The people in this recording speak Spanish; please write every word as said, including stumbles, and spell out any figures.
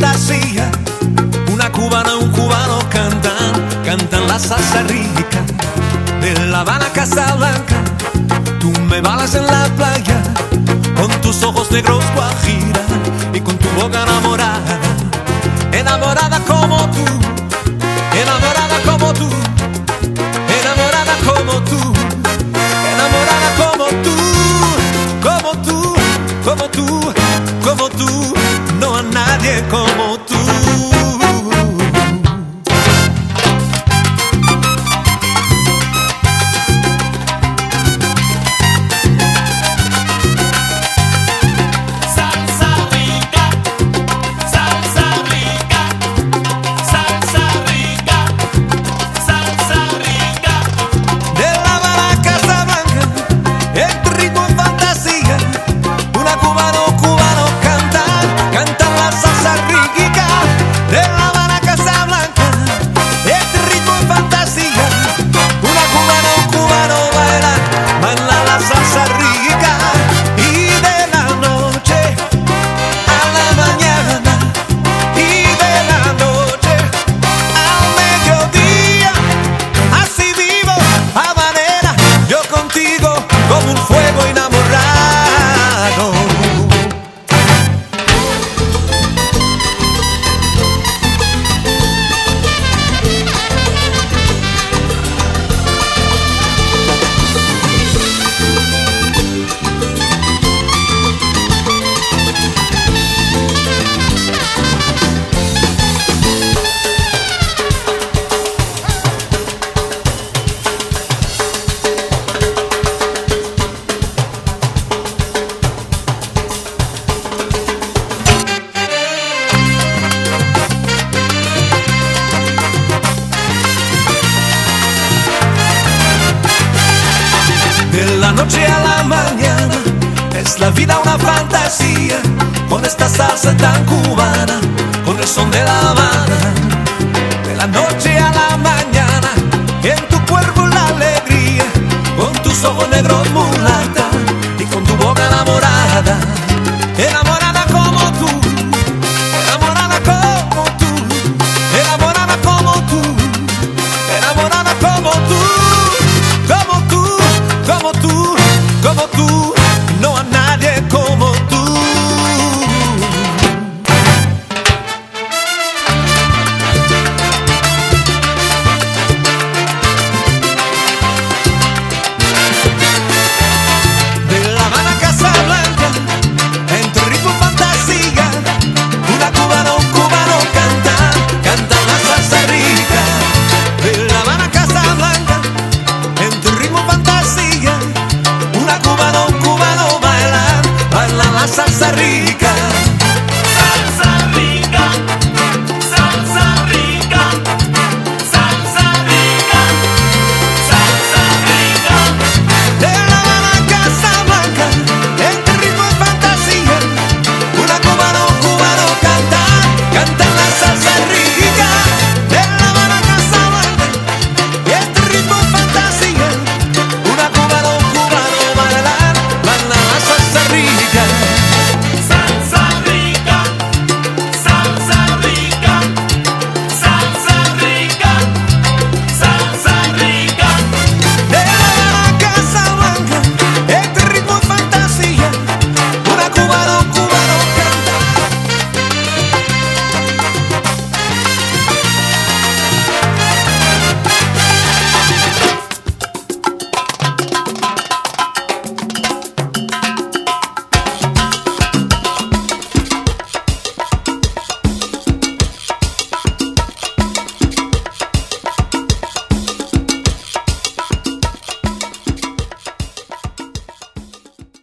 fantasía. Una cubana, un cubano cantan, cantan la salsa rica de La Habana a Casablanca. Tú me balas en la playa con tus ojos negros guajira y con tu boca enamorada, enamorada como tú, enamorada como tú, enamorada como tú, enamorada como tú, como tú, como tú, como tú, no a nadie como tú. Como un fuego enamorado. De la noche a la mañana es la vida una fantasía, con esta salsa tan cubana, con el son de La Habana. De la noche a la mañana, en tu cuerpo la alegría, con tus ojos negros mula